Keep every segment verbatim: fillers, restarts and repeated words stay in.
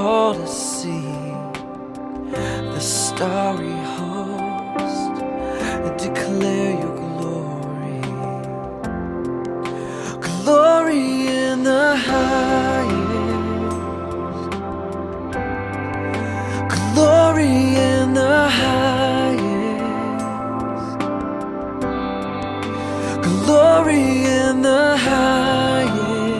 all to see. The starry host declare your glory. Glory in the highest, glory in the highest, glory in the highest.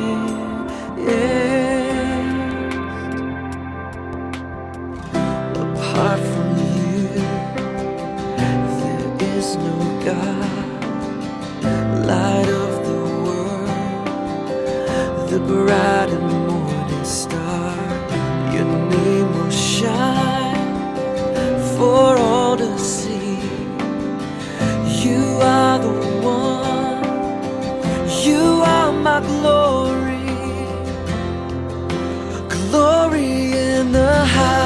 Apart from you, there is no God. Light of the world, the bright and morning star, your name will shine for all to see. You are the one, you are my glory. Glory in the high.